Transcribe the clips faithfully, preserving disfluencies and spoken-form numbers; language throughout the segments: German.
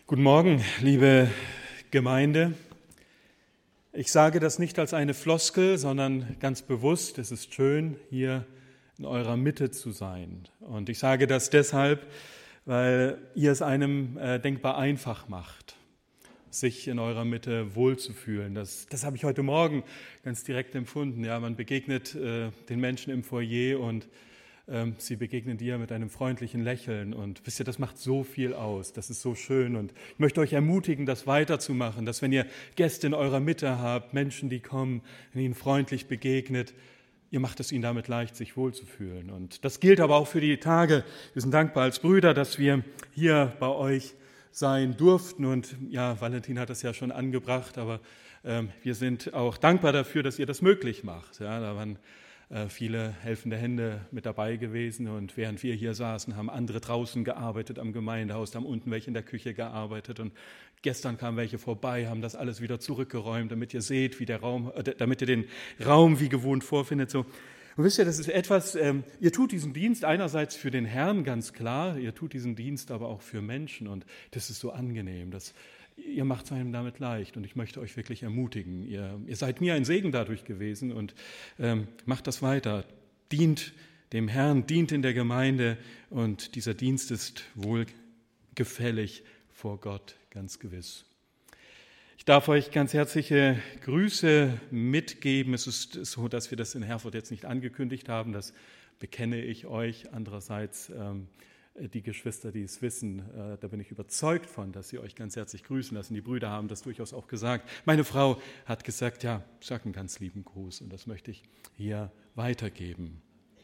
Guten Morgen, liebe Gemeinde. Ich sage das nicht als eine Floskel, sondern ganz bewusst. Es ist schön, hier in eurer Mitte zu sein. Und ich sage das deshalb, weil ihr es einem äh, denkbar einfach macht, sich in eurer Mitte wohlzufühlen. Das, das habe ich heute Morgen ganz direkt empfunden. Ja, man begegnet äh, den Menschen im Foyer und ähm, sie begegnen dir mit einem freundlichen Lächeln. Und wisst ihr, das macht so viel aus. Das ist so schön. Und ich möchte euch ermutigen, das weiterzumachen, dass wenn ihr Gäste in eurer Mitte habt, Menschen, die kommen, wenn ihnen freundlich begegnet, ihr macht es ihnen damit leicht, sich wohlzufühlen. Und das gilt aber auch für die Tage. Wir sind dankbar als Brüder, dass wir hier bei euch sein durften. Und ja, Valentin hat das ja schon angebracht, aber ähm, wir sind auch dankbar dafür, dass ihr das möglich macht. Ja, da waren äh, viele helfende Hände mit dabei gewesen. Und während wir hier saßen, haben andere draußen gearbeitet am Gemeindehaus, da haben unten welche in der Küche gearbeitet. Und gestern kamen welche vorbei, haben das alles wieder zurückgeräumt, damit ihr seht, wie der Raum, äh, damit ihr den Raum wie gewohnt vorfindet. So. Und wisst ihr, das ist etwas, ähm, ihr tut diesen Dienst einerseits für den Herrn, ganz klar, ihr tut diesen Dienst aber auch für Menschen und das ist so angenehm, dass ihr macht es einem damit leicht und ich möchte euch wirklich ermutigen. Ihr, ihr seid mir ein Segen dadurch gewesen und ähm, macht das weiter, dient dem Herrn, dient in der Gemeinde und dieser Dienst ist wohlgefällig vor Gott, ganz gewiss. Ich darf euch ganz herzliche Grüße mitgeben. Es ist so, dass wir das in Herford jetzt nicht angekündigt haben. Das bekenne ich euch. Andererseits ähm, die Geschwister, die es wissen, äh, da bin ich überzeugt von, dass sie euch ganz herzlich grüßen lassen. Die Brüder haben das durchaus auch gesagt. Meine Frau hat gesagt, ja, sag einen ganz lieben Gruß und das möchte ich hier weitergeben.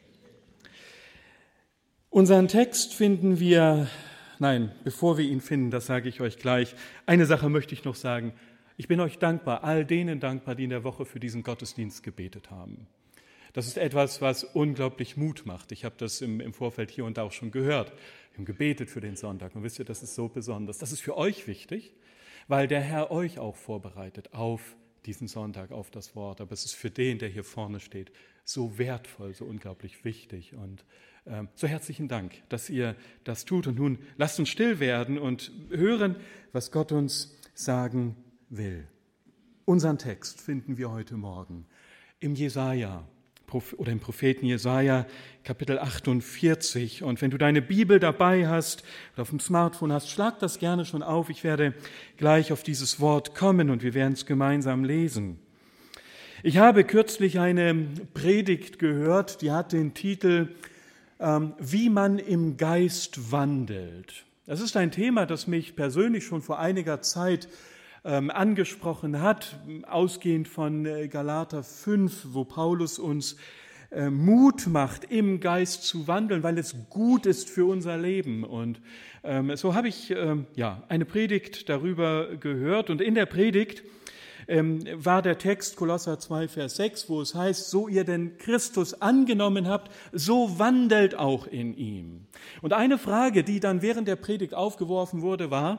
Unseren Text finden wir... Nein, bevor wir ihn finden, das sage ich euch gleich. Eine Sache möchte ich noch sagen. Ich bin euch dankbar, all denen dankbar, die in der Woche für diesen Gottesdienst gebetet haben. Das ist etwas, was unglaublich Mut macht. Ich habe das im, im Vorfeld hier und da auch schon gehört. Wir haben gebetet für den Sonntag. Und wisst ihr, das ist so besonders. Das ist für euch wichtig, weil der Herr euch auch vorbereitet auf diesen Sonntag, auf das Wort. Aber es ist für den, der hier vorne steht, so wertvoll, so unglaublich wichtig. Und ähm, so herzlichen Dank, dass ihr das tut. Und nun lasst uns still werden und hören, was Gott uns sagen will. Unseren Text finden wir heute Morgen im Jesaja oder im Propheten Jesaja, Kapitel achtundvierzig. Und wenn du deine Bibel dabei hast oder auf dem Smartphone hast, schlag das gerne schon auf. Ich werde gleich auf dieses Wort kommen und wir werden es gemeinsam lesen. Ich habe kürzlich eine Predigt gehört, die hat den Titel ähm, Wie man im Geist wandelt. Das ist ein Thema, das mich persönlich schon vor einiger Zeit ähm, angesprochen hat, ausgehend von äh, Galater fünf, wo Paulus uns äh, Mut macht, im Geist zu wandeln, weil es gut ist für unser Leben. Und ähm, so habe ich ähm, ja, eine Predigt darüber gehört und in der Predigt Ähm, war der Text Kolosser zwei, Vers sechs, wo es heißt, so ihr denn Christus angenommen habt, so wandelt auch in ihm. Und eine Frage, die dann während der Predigt aufgeworfen wurde, war,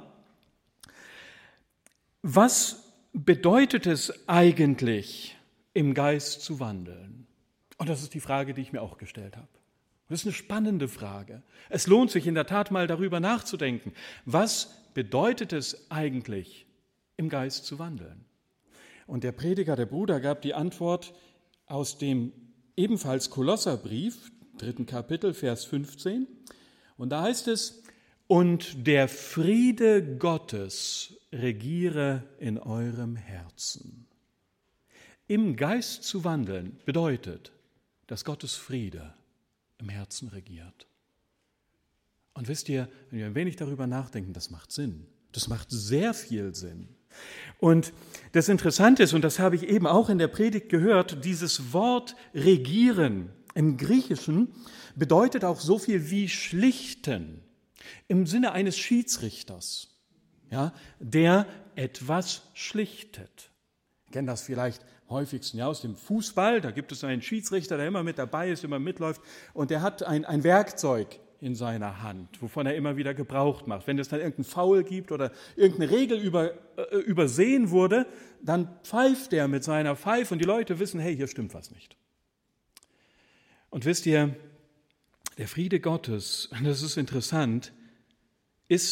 was bedeutet es eigentlich, im Geist zu wandeln? Und das ist die Frage, die ich mir auch gestellt habe. Das ist eine spannende Frage. Es lohnt sich in der Tat mal darüber nachzudenken. Was bedeutet es eigentlich, im Geist zu wandeln? Und der Prediger, der Bruder, gab die Antwort aus dem ebenfalls Kolosserbrief, dritten Kapitel, Vers fünfzehn. Und da heißt es, und der Friede Gottes regiere in eurem Herzen. Im Geist zu wandeln bedeutet, dass Gottes Friede im Herzen regiert. Und wisst ihr, wenn wir ein wenig darüber nachdenken, das macht Sinn. Das macht sehr viel Sinn. Und das Interessante ist, und das habe ich eben auch in der Predigt gehört, dieses Wort regieren im Griechischen bedeutet auch so viel wie schlichten, im Sinne eines Schiedsrichters, ja, der etwas schlichtet. Wir kennen das vielleicht häufigsten ja, aus dem Fußball, da gibt es einen Schiedsrichter, der immer mit dabei ist, immer mitläuft und der hat ein, ein Werkzeug in seiner Hand, wovon er immer wieder Gebrauch macht. Wenn es dann irgendeinen Foul gibt oder irgendeine Regel über, äh, übersehen wurde, dann pfeift er mit seiner Pfeife und die Leute wissen, hey, hier stimmt was nicht. Und wisst ihr, der Friede Gottes, und das ist interessant, ist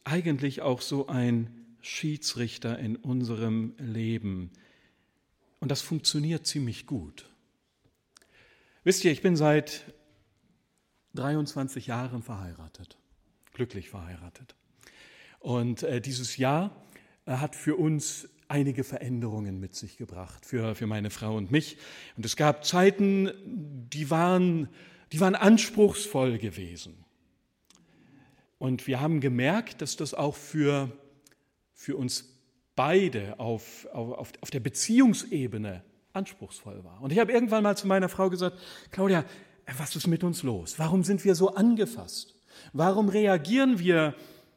eigentlich auch so ein Schiedsrichter in unserem Leben. Und das funktioniert ziemlich gut. Wisst ihr, ich bin seit dreiundzwanzig Jahren verheiratet, glücklich verheiratet. Und äh, dieses Jahr äh, hat für uns einige Veränderungen mit sich gebracht, für, für meine Frau und mich. Und es gab Zeiten, die waren, die waren anspruchsvoll gewesen. Und wir haben gemerkt, dass das auch für, für uns beide auf, auf, auf der Beziehungsebene anspruchsvoll war. Und ich habe irgendwann mal zu meiner Frau gesagt, Claudia, was ist mit uns los? Warum sind wir so angefasst? Warum reagieren wir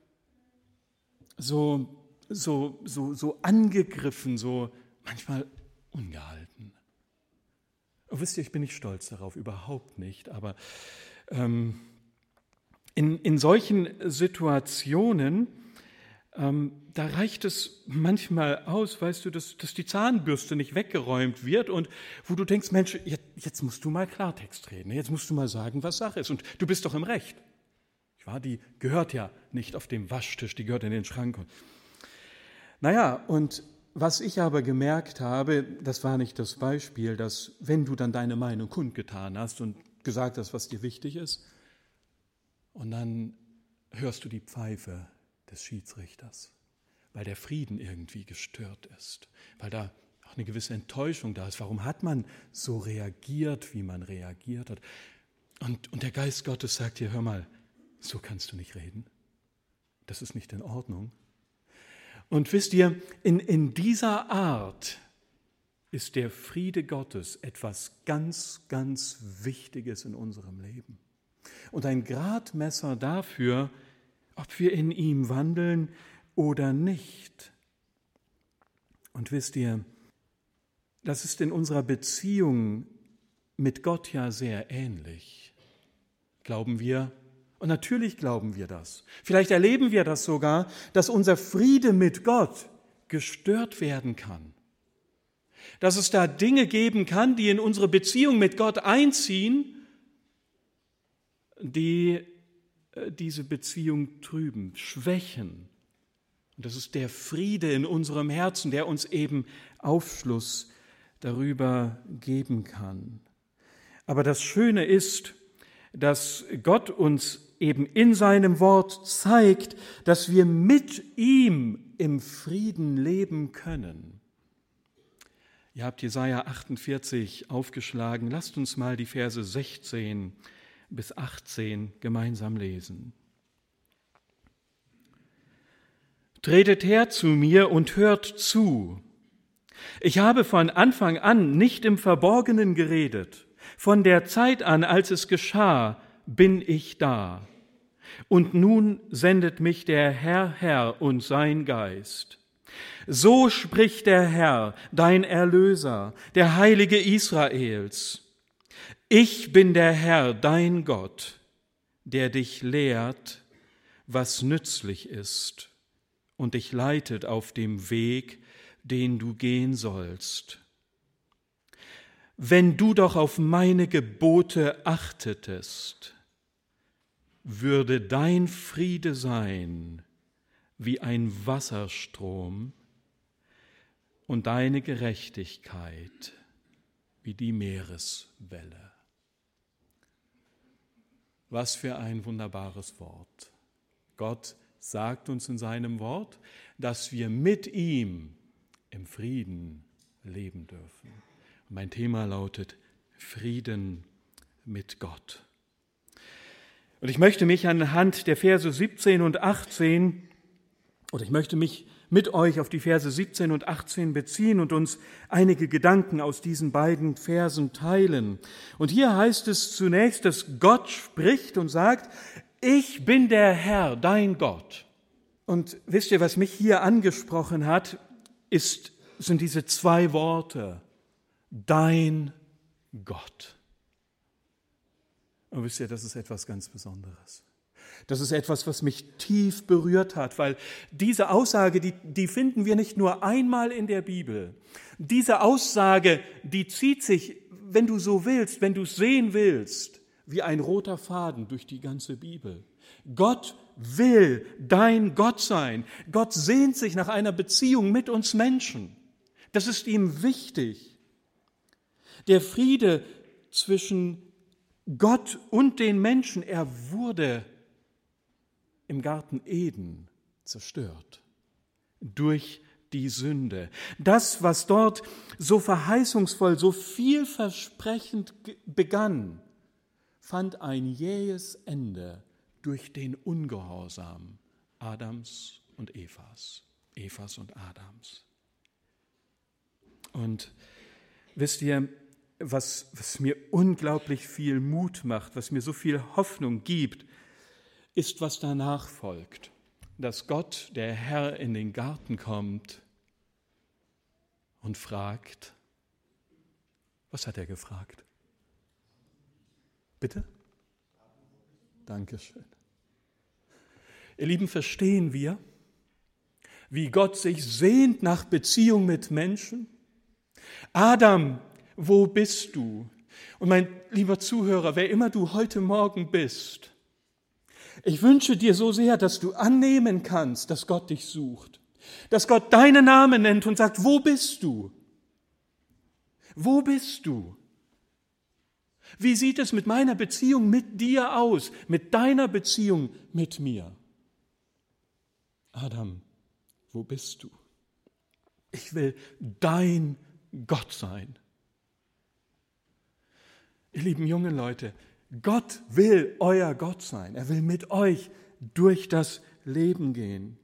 so, so, so, so angegriffen, so manchmal ungehalten? Und wisst ihr, ich bin nicht stolz darauf, überhaupt nicht, aber ähm, in, in solchen Situationen, ähm, da reicht es manchmal aus, weißt du, dass, dass die Zahnbürste nicht weggeräumt wird und wo du denkst, Mensch, jetzt, jetzt musst du mal Klartext reden, jetzt musst du mal sagen, was Sache ist und du bist doch im Recht. Die gehört ja nicht auf dem Waschtisch, die gehört in den Schrank. Naja, und was ich aber gemerkt habe, das war nicht das Beispiel, dass wenn du dann deine Meinung kundgetan hast und gesagt hast, was dir wichtig ist, und dann hörst du die Pfeife des Schiedsrichters, weil der Frieden irgendwie gestört ist, weil da auch eine gewisse Enttäuschung da ist. Warum hat man so reagiert, wie man reagiert hat? Und, und der Geist Gottes sagt dir, hör mal, so kannst du nicht reden. Das ist nicht in Ordnung. Und wisst ihr, in, in dieser Art ist der Friede Gottes etwas ganz, ganz Wichtiges in unserem Leben. Und ein Gradmesser dafür, ob wir in ihm wandeln oder nicht. Und wisst ihr, das ist in unserer Beziehung mit Gott ja sehr ähnlich. Glauben wir? Und natürlich glauben wir das. Vielleicht erleben wir das sogar, dass unser Friede mit Gott gestört werden kann. Dass es da Dinge geben kann, die in unsere Beziehung mit Gott einziehen, die diese Beziehung trüben, schwächen. Und das ist der Friede in unserem Herzen, der uns eben Aufschluss darüber geben kann. Aber das Schöne ist, dass Gott uns eben in seinem Wort zeigt, dass wir mit ihm im Frieden leben können. Ihr habt Jesaja achtundvierzig aufgeschlagen. Lasst uns mal die Verse sechzehn bis achtzehn gemeinsam lesen. Tretet her zu mir und hört zu. Ich habe von Anfang an nicht im Verborgenen geredet. Von der Zeit an, als es geschah, bin ich da. Und nun sendet mich der Herr, Herr und sein Geist. So spricht der Herr, dein Erlöser, der Heilige Israels. Ich bin der Herr, dein Gott, der dich lehrt, was nützlich ist und dich leitet auf dem Weg, den du gehen sollst. Wenn du doch auf meine Gebote achtetest, würde dein Friede sein wie ein Wasserstrom und deine Gerechtigkeit wie die Meereswelle. Was für ein wunderbares Wort. Gott sagt uns in seinem Wort, dass wir mit ihm im Frieden leben dürfen. Und mein Thema lautet Frieden mit Gott. Und ich möchte mich anhand der Verse siebzehn und achtzehn, oder ich möchte mich mit euch auf die Verse siebzehn und achtzehn beziehen und uns einige Gedanken aus diesen beiden Versen teilen. Und hier heißt es zunächst, dass Gott spricht und sagt, ich bin der Herr, dein Gott. Und wisst ihr, was mich hier angesprochen hat, ist, sind diese zwei Worte, dein Gott. Und wisst ihr, das ist etwas ganz Besonderes. Das ist etwas, was mich tief berührt hat, weil diese Aussage, die, die finden wir nicht nur einmal in der Bibel. Diese Aussage, die zieht sich, wenn du so willst, wenn du es sehen willst, wie ein roter Faden durch die ganze Bibel. Gott will dein Gott sein. Gott sehnt sich nach einer Beziehung mit uns Menschen. Das ist ihm wichtig. Der Friede zwischen Gott und den Menschen, er wurde im Garten Eden zerstört durch die Sünde. Das, was dort so verheißungsvoll, so vielversprechend begann, fand ein jähes Ende durch den Ungehorsam Adams und Evas, Evas und Adams. Und wisst ihr, was, was mir unglaublich viel Mut macht, was mir so viel Hoffnung gibt, ist, was danach folgt. Dass Gott, der Herr, in den Garten kommt und fragt, was hat er gefragt? Bitte? Dankeschön. Ihr Lieben, verstehen wir, wie Gott sich sehnt nach Beziehung mit Menschen? Adam, wo bist du? Und mein lieber Zuhörer, wer immer du heute Morgen bist, ich wünsche dir so sehr, dass du annehmen kannst, dass Gott dich sucht, dass Gott deinen Namen nennt und sagt, wo bist du? Wo bist du? Wie sieht es mit meiner Beziehung mit dir aus, mit deiner Beziehung mit mir? Adam, wo bist du? Ich will dein Gott sein. Ihr lieben jungen Leute, Gott will euer Gott sein. Er will mit euch durch das Leben gehen.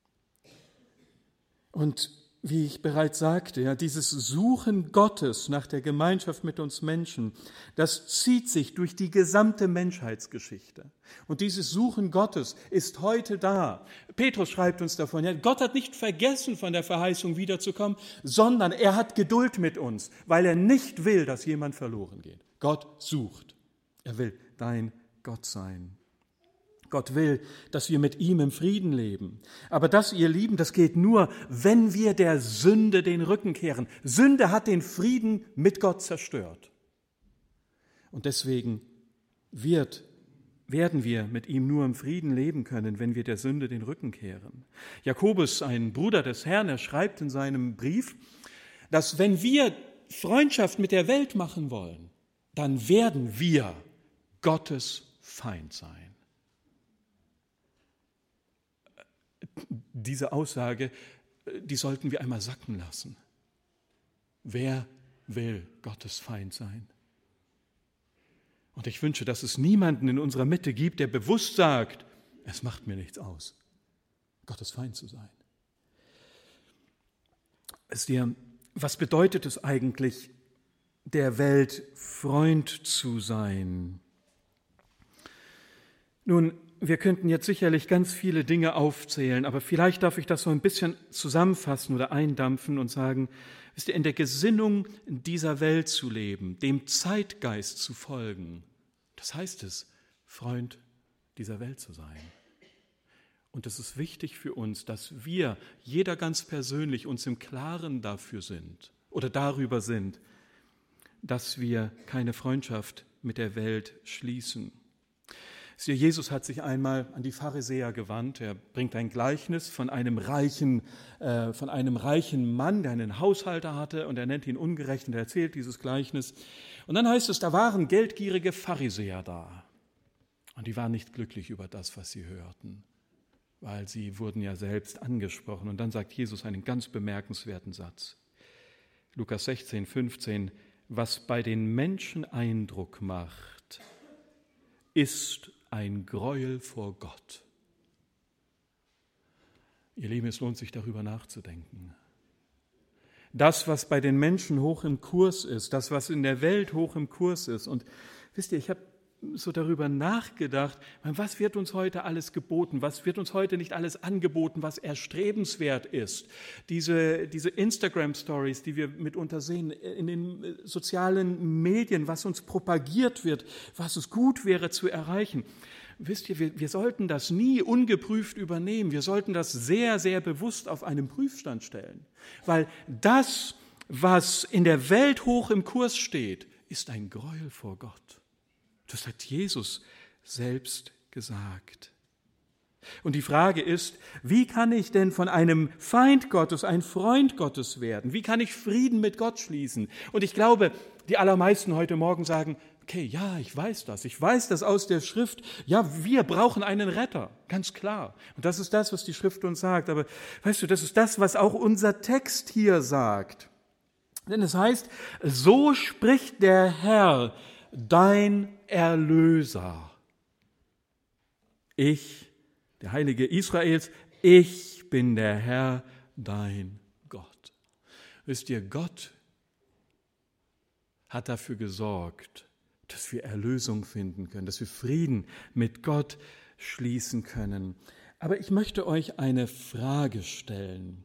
Und wie ich bereits sagte, ja, dieses Suchen Gottes nach der Gemeinschaft mit uns Menschen, das zieht sich durch die gesamte Menschheitsgeschichte. Und dieses Suchen Gottes ist heute da. Petrus schreibt uns davon, ja, Gott hat nicht vergessen, von der Verheißung wiederzukommen, sondern er hat Geduld mit uns, weil er nicht will, dass jemand verloren geht. Gott sucht. Er will dein Gott sein. Gott will, dass wir mit ihm im Frieden leben. Aber das, ihr Lieben, das geht nur, wenn wir der Sünde den Rücken kehren. Sünde hat den Frieden mit Gott zerstört. Und deswegen wird, werden wir mit ihm nur im Frieden leben können, wenn wir der Sünde den Rücken kehren. Jakobus, ein Bruder des Herrn, er schreibt in seinem Brief, dass wenn wir Freundschaft mit der Welt machen wollen, dann werden wir Gottes Feind sein. Diese Aussage, die sollten wir einmal sacken lassen. Wer will Gottes Feind sein? Und ich wünsche, dass es niemanden in unserer Mitte gibt, der bewusst sagt, es macht mir nichts aus, Gottes Feind zu sein. Wisst ihr, was bedeutet es eigentlich, der Welt Freund zu sein? Nun, wir könnten jetzt sicherlich ganz viele Dinge aufzählen, aber vielleicht darf ich das so ein bisschen zusammenfassen oder eindampfen und sagen, wisst ihr, in der Gesinnung dieser Welt zu leben, dem Zeitgeist zu folgen, das heißt es, Freund dieser Welt zu sein. Und es ist wichtig für uns, dass wir, jeder ganz persönlich, uns im Klaren dafür sind oder darüber sind, dass wir keine Freundschaft mit der Welt schließen. Jesus hat sich einmal an die Pharisäer gewandt. Er bringt ein Gleichnis von einem reichen, äh, von einem reichen Mann, der einen Haushalter hatte, und er nennt ihn ungerecht und er erzählt dieses Gleichnis. Und dann heißt es, da waren geldgierige Pharisäer da. Und die waren nicht glücklich über das, was sie hörten, weil sie wurden ja selbst angesprochen. Und dann sagt Jesus einen ganz bemerkenswerten Satz. Lukas sechzehn, fünfzehn, was bei den Menschen Eindruck macht, ist ein Gräuel vor Gott. Ihr Lieben, es lohnt sich, darüber nachzudenken. Das, was bei den Menschen hoch im Kurs ist, das, was in der Welt hoch im Kurs ist. Und wisst ihr, ich habe so darüber nachgedacht, was wird uns heute alles geboten, was wird uns heute nicht alles angeboten, was erstrebenswert ist. Diese, diese Instagram-Stories, die wir mitunter sehen, in den sozialen Medien, was uns propagiert wird, was es gut wäre zu erreichen. Wisst ihr, wir, wir sollten das nie ungeprüft übernehmen, wir sollten das sehr, sehr bewusst auf einen Prüfstand stellen, weil das, was in der Welt hoch im Kurs steht, ist ein Gräuel vor Gott. Das hat Jesus selbst gesagt. Und die Frage ist, wie kann ich denn von einem Feind Gottes ein Freund Gottes werden? Wie kann ich Frieden mit Gott schließen? Und ich glaube, die allermeisten heute Morgen sagen, okay, ja, ich weiß das. Ich weiß das aus der Schrift. Ja, wir brauchen einen Retter, ganz klar. Und das ist das, was die Schrift uns sagt. Aber weißt du, das ist das, was auch unser Text hier sagt. Denn es heißt, so spricht der Herr, dein Erlöser. Ich, der Heilige Israels, ich bin der Herr, dein Gott. Wisst ihr, Gott hat dafür gesorgt, dass wir Erlösung finden können, dass wir Frieden mit Gott schließen können. Aber ich möchte euch eine Frage stellen.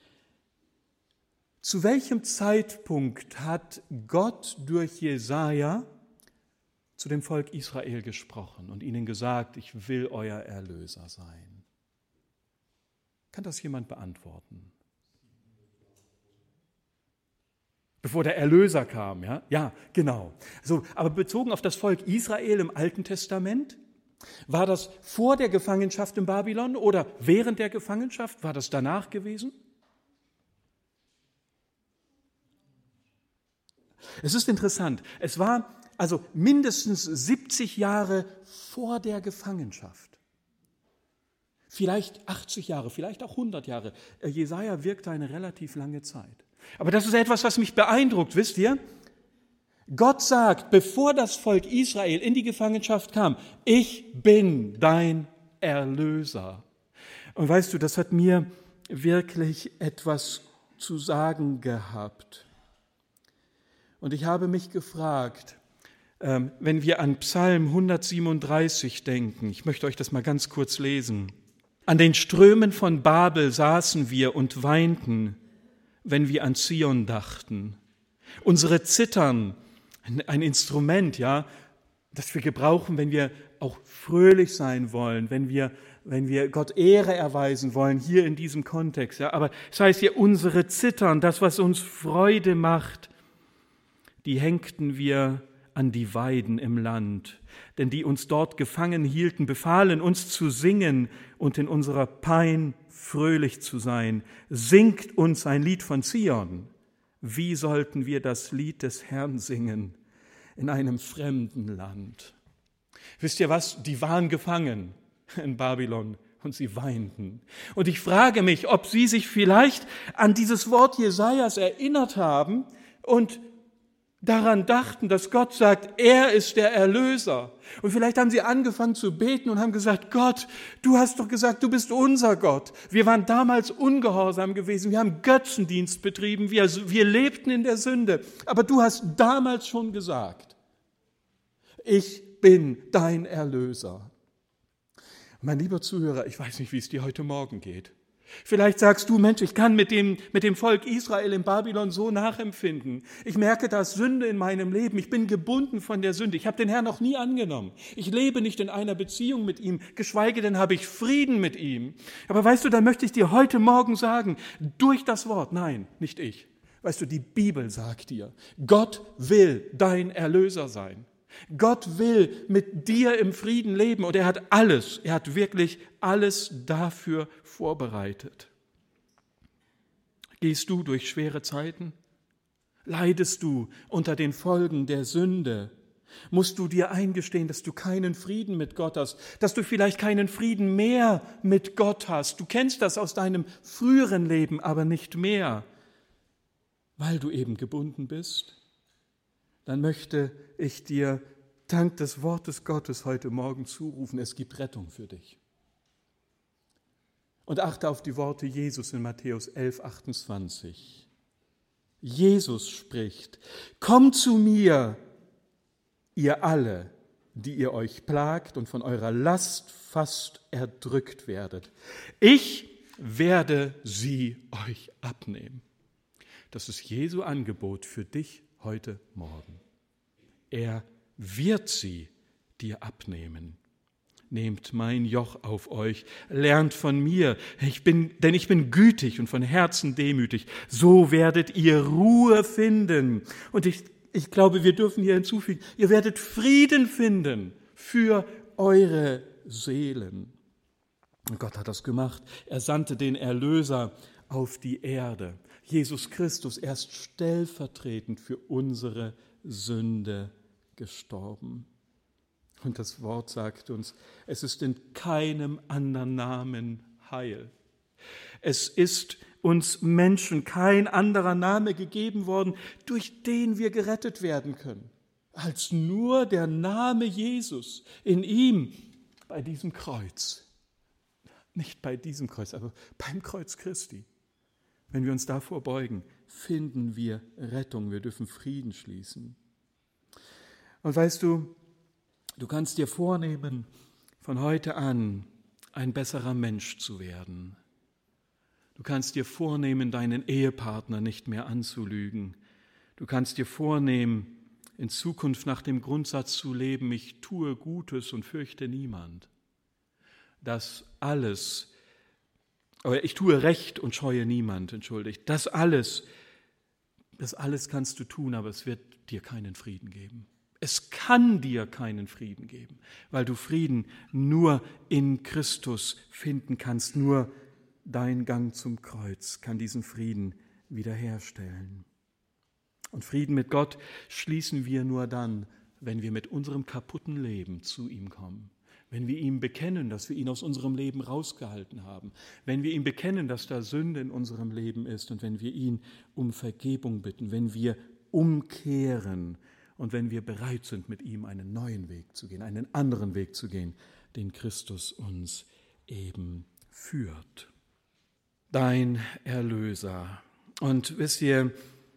Zu welchem Zeitpunkt hat Gott durch Jesaja zu dem Volk Israel gesprochen und ihnen gesagt, ich will euer Erlöser sein? Kann das jemand beantworten? Bevor der Erlöser kam, ja? Ja, genau. So, aber bezogen auf das Volk Israel im Alten Testament, war das vor der Gefangenschaft in Babylon oder während der Gefangenschaft? War das danach gewesen? Es ist interessant. Es war also mindestens siebzig Jahre vor der Gefangenschaft. Vielleicht achtzig Jahre, vielleicht auch hundert Jahre. Jesaja wirkte eine relativ lange Zeit. Aber das ist etwas, was mich beeindruckt, wisst ihr? Gott sagt, bevor das Volk Israel in die Gefangenschaft kam, ich bin dein Erlöser. Und weißt du, das hat mir wirklich etwas zu sagen gehabt. Und ich habe mich gefragt, wenn wir an Psalm hundertsiebenunddreißig denken, ich möchte euch das mal ganz kurz lesen. An den Strömen von Babel saßen wir und weinten, wenn wir an Zion dachten. Unsere Zittern, ein Instrument, ja, das wir gebrauchen, wenn wir auch fröhlich sein wollen, wenn wir, wenn wir Gott Ehre erweisen wollen, hier in diesem Kontext. Ja. Aber es heißt hier, unsere Zittern, das, was uns Freude macht, die hängten wir an die Weiden im Land. Denn die uns dort gefangen hielten, befahlen uns zu singen und in unserer Pein fröhlich zu sein. Singt uns ein Lied von Zion. Wie sollten wir das Lied des Herrn singen in einem fremden Land? Wisst ihr was? Die waren gefangen in Babylon und sie weinten. Und ich frage mich, ob sie sich vielleicht an dieses Wort Jesajas erinnert haben und daran dachten, dass Gott sagt, er ist der Erlöser. Und vielleicht haben sie angefangen zu beten und haben gesagt, Gott, du hast doch gesagt, du bist unser Gott. Wir waren damals ungehorsam gewesen, wir haben Götzendienst betrieben, wir, wir lebten in der Sünde. Aber du hast damals schon gesagt, ich bin dein Erlöser. Mein lieber Zuhörer, ich weiß nicht, wie es dir heute Morgen geht. Vielleicht sagst du, Mensch, ich kann mit dem, mit dem Volk Israel in Babylon so nachempfinden. Ich merke, da ist Sünde in meinem Leben. Ich bin gebunden von der Sünde. Ich habe den Herrn noch nie angenommen. Ich lebe nicht in einer Beziehung mit ihm, geschweige denn habe ich Frieden mit ihm. Aber weißt du, da möchte ich dir heute Morgen sagen, durch das Wort, nein, nicht ich. Weißt du, die Bibel sagt dir, Gott will dein Erlöser sein. Gott will mit dir im Frieden leben und er hat alles, er hat wirklich alles dafür vorbereitet. Gehst du durch schwere Zeiten? Leidest du unter den Folgen der Sünde? Musst du dir eingestehen, dass du keinen Frieden mit Gott hast, dass du vielleicht keinen Frieden mehr mit Gott hast? Du kennst das aus deinem früheren Leben, aber nicht mehr, weil du eben gebunden bist. Dann möchte ich dir dank des Wortes Gottes heute Morgen zurufen, es gibt Rettung für dich. Und achte auf die Worte Jesus in Matthäus elf, achtundzwanzig. Jesus spricht, kommt zu mir, ihr alle, die ihr euch plagt und von eurer Last fast erdrückt werdet. Ich werde sie euch abnehmen. Das ist Jesu Angebot für dich heute Morgen. Er wird sie dir abnehmen. Nehmt mein Joch auf euch, lernt von mir, ich bin, denn ich bin gütig und von Herzen demütig. So werdet ihr Ruhe finden. Und ich, ich glaube, wir dürfen hier hinzufügen, ihr werdet Frieden finden für eure Seelen. Und Gott hat das gemacht. Er sandte den Erlöser auf die Erde. Jesus Christus, er ist stellvertretend für unsere Sünde gestorben. Und das Wort sagt uns, es ist in keinem anderen Namen Heil. Es ist uns Menschen kein anderer Name gegeben worden, durch den wir gerettet werden können, als nur der Name Jesus in ihm, bei diesem Kreuz. Nicht bei diesem Kreuz, aber beim Kreuz Christi. Wenn wir uns davor beugen, finden wir Rettung, wir dürfen Frieden schließen. Und weißt du, du kannst dir vornehmen, von heute an ein besserer Mensch zu werden. Du kannst dir vornehmen, deinen Ehepartner nicht mehr anzulügen. Du kannst dir vornehmen, in Zukunft nach dem Grundsatz zu leben, ich tue Gutes und fürchte niemand. Das alles, oder ich tue Recht und scheue niemand, entschuldigt. Das alles, das alles kannst du tun, aber es wird dir keinen Frieden geben. Es kann dir keinen Frieden geben, weil du Frieden nur in Christus finden kannst. Nur dein Gang zum Kreuz kann diesen Frieden wiederherstellen. Und Frieden mit Gott schließen wir nur dann, wenn wir mit unserem kaputten Leben zu ihm kommen. Wenn wir ihm bekennen, dass wir ihn aus unserem Leben rausgehalten haben. Wenn wir ihm bekennen, dass da Sünde in unserem Leben ist. Und wenn wir ihn um Vergebung bitten. Wenn wir umkehren. Und wenn wir bereit sind, mit ihm einen neuen Weg zu gehen, einen anderen Weg zu gehen, den Christus uns eben führt. Dein Erlöser. Und wisst ihr,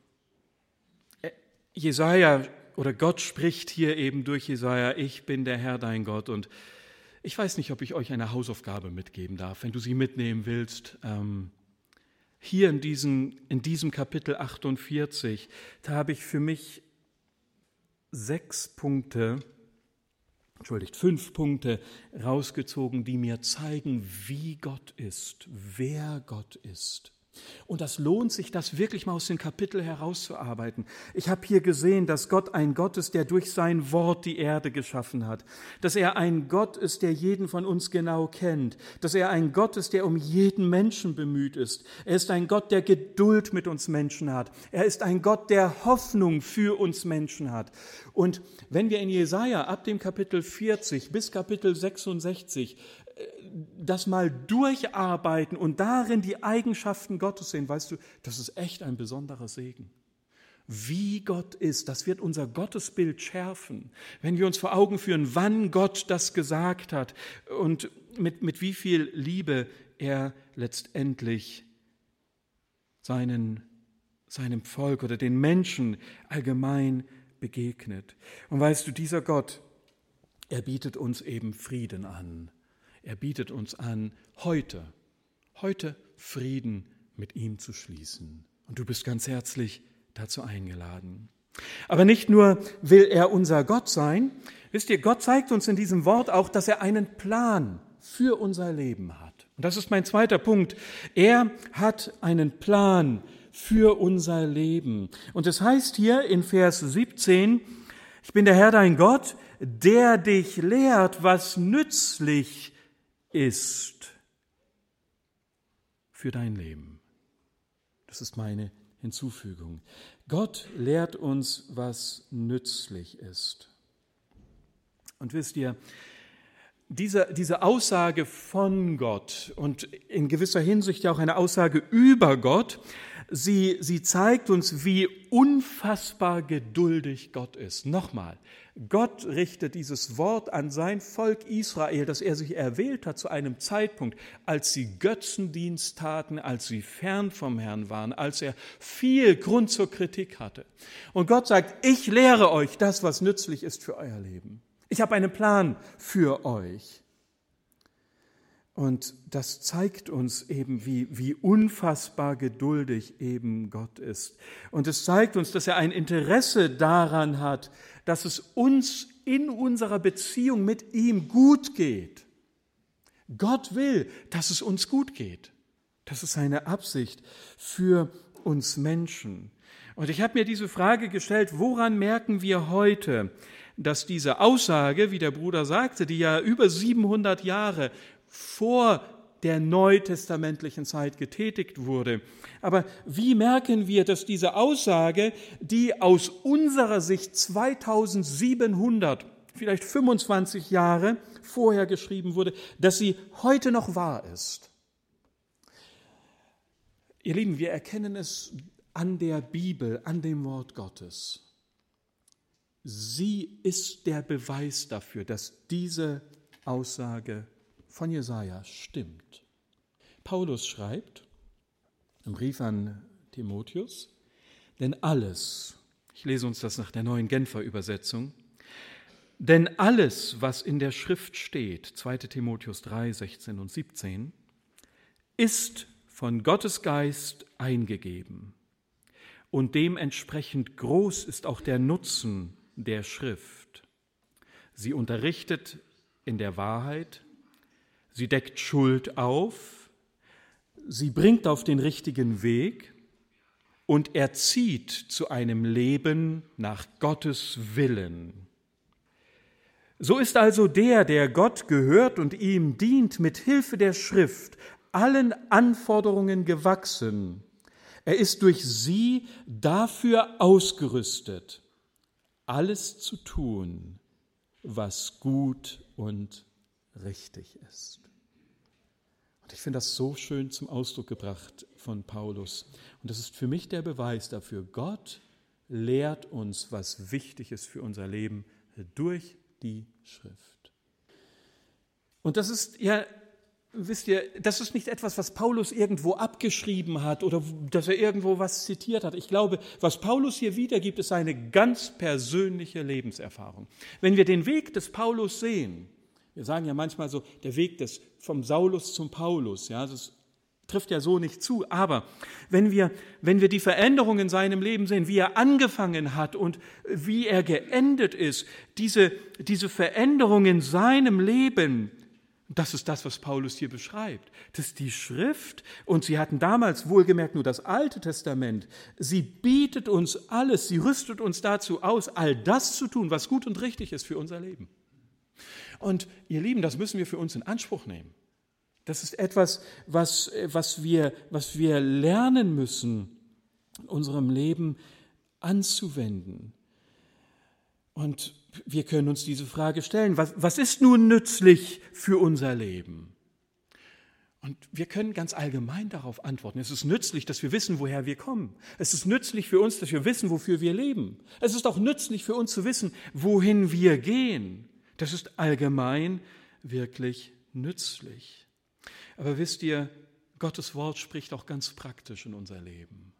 Jesaja oder Gott spricht hier eben durch Jesaja, ich bin der Herr, dein Gott. Und ich weiß nicht, ob ich euch eine Hausaufgabe mitgeben darf, wenn du sie mitnehmen willst. Ähm, hier in diesem, in diesem Kapitel achtundvierzig, da habe ich für mich sechs Punkte, entschuldigt, fünf Punkte rausgezogen, die mir zeigen, wie Gott ist, wer Gott ist. Und das lohnt sich, das wirklich mal aus dem Kapitel herauszuarbeiten. Ich habe hier gesehen, dass Gott ein Gott ist, der durch sein Wort die Erde geschaffen hat. Dass er ein Gott ist, der jeden von uns genau kennt. Dass er ein Gott ist, der um jeden Menschen bemüht ist. Er ist ein Gott, der Geduld mit uns Menschen hat. Er ist ein Gott, der Hoffnung für uns Menschen hat. Und wenn wir in Jesaja ab dem Kapitel vierzig bis Kapitel sechsundsechzig das mal durcharbeiten und darin die Eigenschaften Gottes sehen, weißt du, das ist echt ein besonderer Segen. Wie Gott ist, das wird unser Gottesbild schärfen, wenn wir uns vor Augen führen, wann Gott das gesagt hat und mit, mit wie viel Liebe er letztendlich seinen, seinem Volk oder den Menschen allgemein begegnet. Und weißt du, dieser Gott, er bietet uns eben Frieden an. Er bietet uns an, heute, heute Frieden mit ihm zu schließen. Und du bist ganz herzlich dazu eingeladen. Aber nicht nur will er unser Gott sein, wisst ihr, Gott zeigt uns in diesem Wort auch, dass er einen Plan für unser Leben hat. Und das ist mein zweiter Punkt. Er hat einen Plan für unser Leben. Und es heißt hier in Vers siebzehn, ich bin der Herr dein Gott, der dich lehrt, was nützlich ist für dein Leben. Das ist meine Hinzufügung. Gott lehrt uns, was nützlich ist. Und wisst ihr, diese, diese Aussage von Gott und in gewisser Hinsicht ja auch eine Aussage über Gott, sie, sie zeigt uns, wie unfassbar geduldig Gott ist. Nochmal, Gott richtet dieses Wort an sein Volk Israel, das er sich erwählt hat zu einem Zeitpunkt, als sie Götzendienst taten, als sie fern vom Herrn waren, als er viel Grund zur Kritik hatte. Und Gott sagt, ich lehre euch das, was nützlich ist für euer Leben. Ich habe einen Plan für euch. Und das zeigt uns eben, wie, wie unfassbar geduldig eben Gott ist. Und es zeigt uns, dass er ein Interesse daran hat, dass es uns in unserer Beziehung mit ihm gut geht. Gott will, dass es uns gut geht. Das ist seine Absicht für uns Menschen. Und ich habe mir diese Frage gestellt, woran merken wir heute, dass diese Aussage, wie der Bruder sagte, die ja über siebenhundert Jahre vor der neutestamentlichen Zeit getätigt wurde. Aber wie merken wir, dass diese Aussage, die aus unserer Sicht zweitausendsiebenhundert, vielleicht fünfundzwanzig Jahre vorher geschrieben wurde, dass sie heute noch wahr ist? Ihr Lieben, wir erkennen es an der Bibel, an dem Wort Gottes. Sie ist der Beweis dafür, dass diese Aussage von Jesaja stimmt. Paulus schreibt im Brief an Timotheus, denn alles, ich lese uns das nach der neuen Genfer Übersetzung, denn alles, was in der Schrift steht, zweiter Timotheus drei, sechzehn und siebzehn, ist von Gottes Geist eingegeben. Und dementsprechend groß ist auch der Nutzen der Schrift. Sie unterrichtet in der Wahrheit, sie deckt Schuld auf, sie bringt auf den richtigen Weg und erzieht zu einem Leben nach Gottes Willen. So ist also der, der Gott gehört und ihm dient, mit Hilfe der Schrift allen Anforderungen gewachsen. Er ist durch sie dafür ausgerüstet, alles zu tun, was gut und richtig ist. Und ich finde das so schön zum Ausdruck gebracht von Paulus. Und das ist für mich der Beweis dafür, Gott lehrt uns, was wichtig ist für unser Leben durch die Schrift. Und das ist ja, wisst ihr, das ist nicht etwas, was Paulus irgendwo abgeschrieben hat oder dass er irgendwo was zitiert hat. Ich glaube, was Paulus hier wiedergibt, ist seine ganz persönliche Lebenserfahrung. Wenn wir den Weg des Paulus sehen, wir sagen ja manchmal so, der Weg des, vom Saulus zum Paulus, ja, das trifft ja so nicht zu, aber wenn wir, wenn wir die Veränderung in seinem Leben sehen, wie er angefangen hat und wie er geendet ist, diese, diese Veränderung in seinem Leben, das ist das, was Paulus hier beschreibt. Das ist die Schrift, und sie hatten damals wohlgemerkt nur das Alte Testament. Sie bietet uns alles, sie rüstet uns dazu aus, all das zu tun, was gut und richtig ist für unser Leben. Und ihr Lieben, das müssen wir für uns in Anspruch nehmen. Das ist etwas, was, was, wir, was wir lernen müssen, in unserem Leben anzuwenden. Und wir können uns diese Frage stellen, was, was ist nun nützlich für unser Leben? Und wir können ganz allgemein darauf antworten. Es ist nützlich, dass wir wissen, woher wir kommen. Es ist nützlich für uns, dass wir wissen, wofür wir leben. Es ist auch nützlich für uns zu wissen, wohin wir gehen. Das ist allgemein wirklich nützlich. Aber wisst ihr, Gottes Wort spricht auch ganz praktisch in unser Leben.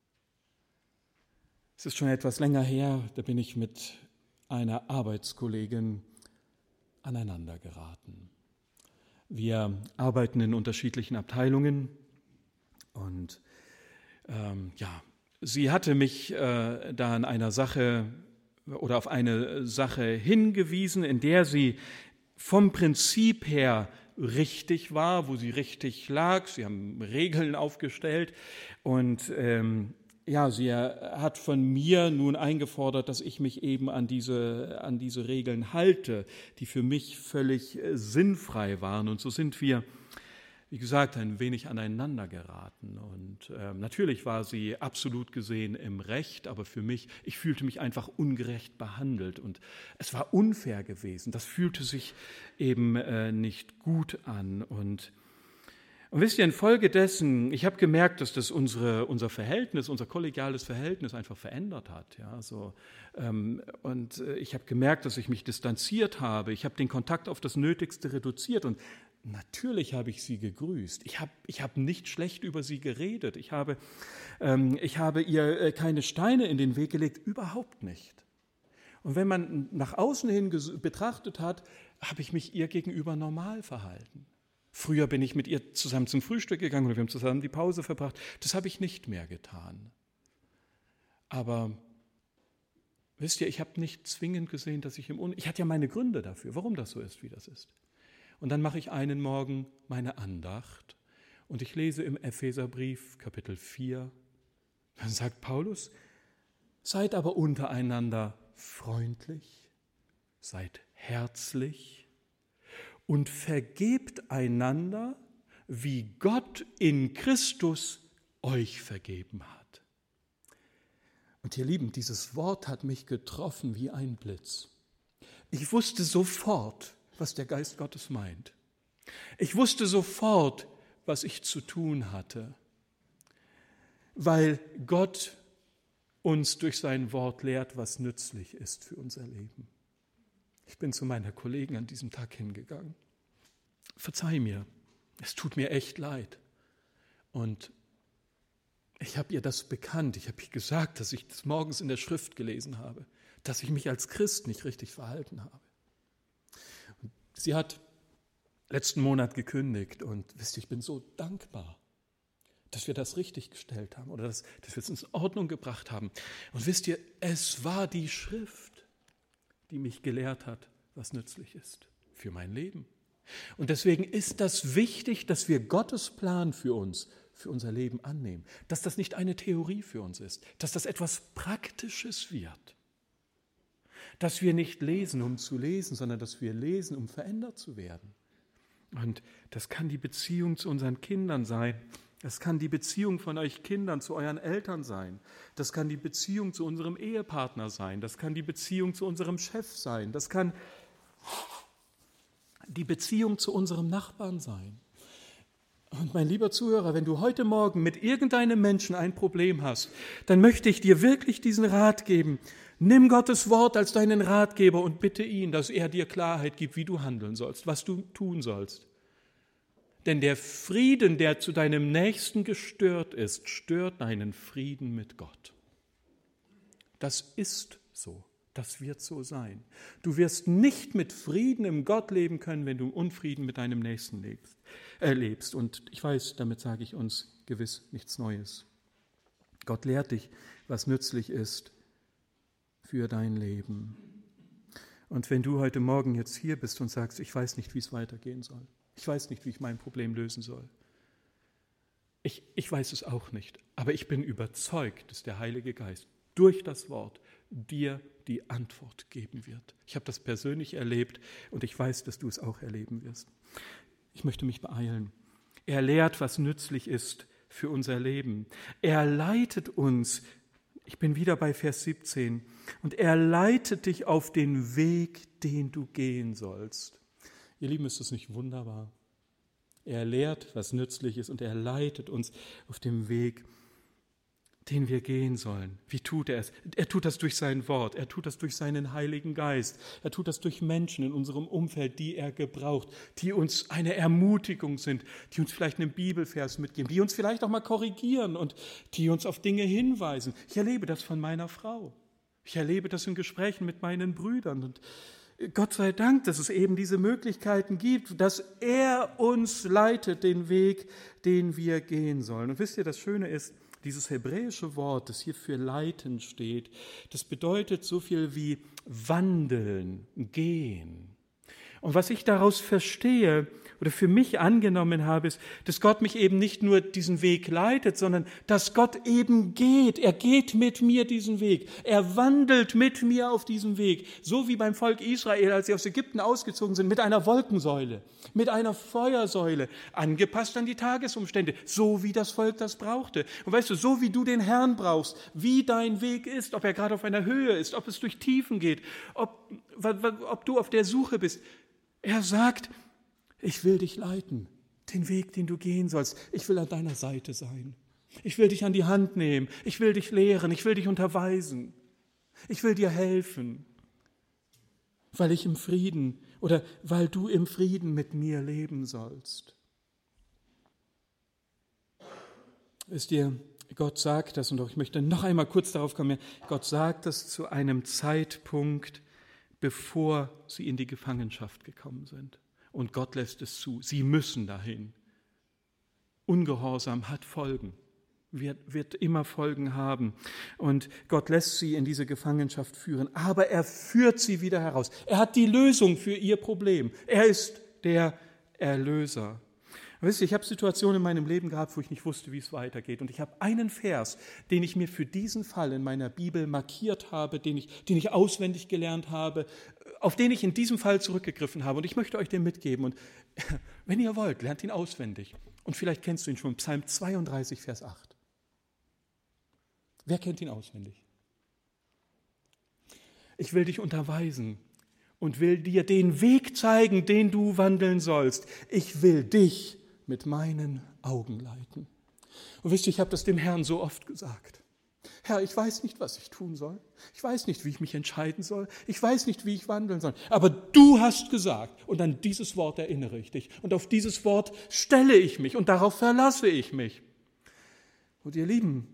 Es ist schon etwas länger her, da bin ich mit einer Arbeitskollegin aneinander geraten. Wir arbeiten in unterschiedlichen Abteilungen und ähm, ja, sie hatte mich äh, da an einer Sache oder auf eine Sache hingewiesen, in der sie vom Prinzip her richtig war, wo sie richtig lag. Sie haben Regeln aufgestellt und ähm, ja, sie hat von mir nun eingefordert, dass ich mich eben an diese, an diese Regeln halte, die für mich völlig sinnfrei waren. Und so sind wir, wie gesagt, ein wenig aneinander geraten. Und äh, natürlich war sie absolut gesehen im Recht, aber für mich, ich fühlte mich einfach ungerecht behandelt. Und es war unfair gewesen. Das fühlte sich eben äh, nicht gut an. Und Und wisst ihr, infolgedessen, ich habe gemerkt, dass das unsere, unser Verhältnis, unser kollegiales Verhältnis einfach verändert hat. Ja, so, ähm, und ich habe gemerkt, dass ich mich distanziert habe. Ich habe den Kontakt auf das Nötigste reduziert. Und natürlich habe ich sie gegrüßt. Ich habe ich hab nicht schlecht über sie geredet. Ich habe, ähm, ich habe ihr keine Steine in den Weg gelegt, überhaupt nicht. Und wenn man nach außen hin betrachtet hat, habe ich mich ihr gegenüber normal verhalten. Früher bin ich mit ihr zusammen zum Frühstück gegangen oder wir haben zusammen die Pause verbracht. Das habe ich nicht mehr getan. Aber wisst ihr, ich habe nicht zwingend gesehen, dass ich im Un... Ich hatte ja meine Gründe dafür, warum das so ist, wie das ist. Und dann mache ich einen Morgen meine Andacht und ich lese im Epheserbrief Kapitel vier. Dann sagt Paulus, seid aber untereinander freundlich, seid herzlich, und vergebt einander, wie Gott in Christus euch vergeben hat. Und ihr Lieben, dieses Wort hat mich getroffen wie ein Blitz. Ich wusste sofort, was der Geist Gottes meint. Ich wusste sofort, was ich zu tun hatte, weil Gott uns durch sein Wort lehrt, was nützlich ist für unser Leben. Ich bin zu meiner Kollegin an diesem Tag hingegangen. Verzeih mir, es tut mir echt leid. Und ich habe ihr das bekannt. Ich habe ihr gesagt, dass ich das morgens in der Schrift gelesen habe, dass ich mich als Christ nicht richtig verhalten habe. Und sie hat letzten Monat gekündigt und wisst ihr, ich bin so dankbar, dass wir das richtig gestellt haben oder dass, dass wir es in Ordnung gebracht haben. Und wisst ihr, es war die Schrift, die mich gelehrt hat, was nützlich ist für mein Leben. Und deswegen ist das wichtig, dass wir Gottes Plan für uns, für unser Leben annehmen. Dass das nicht eine Theorie für uns ist, dass das etwas Praktisches wird. Dass wir nicht lesen, um zu lesen, sondern dass wir lesen, um verändert zu werden. Und das kann die Beziehung zu unseren Kindern sein. Das kann die Beziehung von euch Kindern zu euren Eltern sein. Das kann die Beziehung zu unserem Ehepartner sein. Das kann die Beziehung zu unserem Chef sein. Das kann die Beziehung zu unserem Nachbarn sein. Und mein lieber Zuhörer, wenn du heute Morgen mit irgendeinem Menschen ein Problem hast, dann möchte ich dir wirklich diesen Rat geben. Nimm Gottes Wort als deinen Ratgeber und bitte ihn, dass er dir Klarheit gibt, wie du handeln sollst, was du tun sollst. Denn der Frieden, der zu deinem Nächsten gestört ist, stört deinen Frieden mit Gott. Das ist so. Das wird so sein. Du wirst nicht mit Frieden im Gott leben können, wenn du Unfrieden mit deinem Nächsten lebst, äh, lebst. Und ich weiß, damit sage ich uns gewiss nichts Neues. Gott lehrt dich, was nützlich ist für dein Leben. Und wenn du heute Morgen jetzt hier bist und sagst, ich weiß nicht, wie es weitergehen soll, ich weiß nicht, wie ich mein Problem lösen soll, ich, ich weiß es auch nicht, aber ich bin überzeugt, dass der Heilige Geist durch das Wort dir die Antwort geben wird. Ich habe das persönlich erlebt und ich weiß, dass du es auch erleben wirst. Ich möchte mich beeilen. Er lehrt, was nützlich ist für unser Leben. Er leitet uns, ich bin wieder bei Vers siebzehn, und er leitet dich auf den Weg, den du gehen sollst. Ihr Lieben, ist das nicht wunderbar? Er lehrt, was nützlich ist, und er leitet uns auf dem Weg, den wir gehen sollen. Wie tut er es? Er tut das durch sein Wort, er tut das durch seinen Heiligen Geist, er tut das durch Menschen in unserem Umfeld, die er gebraucht, die uns eine Ermutigung sind, die uns vielleicht einen Bibelvers mitgeben, die uns vielleicht auch mal korrigieren und die uns auf Dinge hinweisen. Ich erlebe das von meiner Frau. Ich erlebe das in Gesprächen mit meinen Brüdern. Und Gott sei Dank, dass es eben diese Möglichkeiten gibt, dass er uns leitet, den Weg, den wir gehen sollen. Und wisst ihr, das Schöne ist, dieses hebräische Wort, das hier für leiten steht, das bedeutet so viel wie wandeln, gehen. Und was ich daraus verstehe oder für mich angenommen habe, ist, dass Gott mich eben nicht nur diesen Weg leitet, sondern dass Gott eben geht. Er geht mit mir diesen Weg. Er wandelt mit mir auf diesem Weg. So wie beim Volk Israel, als sie aus Ägypten ausgezogen sind, mit einer Wolkensäule, mit einer Feuersäule, angepasst an die Tagesumstände, so wie das Volk das brauchte. Und weißt du, so wie du den Herrn brauchst, wie dein Weg ist, ob er gerade auf einer Höhe ist, ob es durch Tiefen geht, ob, ob du auf der Suche bist. Er sagt, ich will dich leiten, den Weg, den du gehen sollst. Ich will an deiner Seite sein. Ich will dich an die Hand nehmen. Ich will dich lehren. Ich will dich unterweisen. Ich will dir helfen, weil ich im Frieden oder weil du im Frieden mit mir leben sollst. Wisst ihr, Gott sagt das, und auch ich möchte noch einmal kurz darauf kommen, Gott sagt das zu einem Zeitpunkt, bevor sie in die Gefangenschaft gekommen sind. Und Gott lässt es zu. Sie müssen dahin. Ungehorsam hat Folgen, wird, wird immer Folgen haben. Und Gott lässt sie in diese Gefangenschaft führen. Aber er führt sie wieder heraus. Er hat die Lösung für ihr Problem. Er ist der Erlöser. Wisst ihr, ich habe Situationen in meinem Leben gehabt, wo ich nicht wusste, wie es weitergeht. Und ich habe einen Vers, den ich mir für diesen Fall in meiner Bibel markiert habe, den ich, den ich auswendig gelernt habe, auf den ich in diesem Fall zurückgegriffen habe. Und ich möchte euch den mitgeben. Und wenn ihr wollt, lernt ihn auswendig. Und vielleicht kennst du ihn schon, Psalm zweiunddreißig, Vers acht. Wer kennt ihn auswendig? Ich will dich unterweisen und will dir den Weg zeigen, den du wandeln sollst. Ich will dich mit meinen Augen leiten. Und wisst ihr, ich habe das dem Herrn so oft gesagt. Herr, ich weiß nicht, was ich tun soll. Ich weiß nicht, wie ich mich entscheiden soll. Ich weiß nicht, wie ich wandeln soll. Aber du hast gesagt, und an dieses Wort erinnere ich dich. Und auf dieses Wort stelle ich mich und darauf verlasse ich mich. Und ihr Lieben,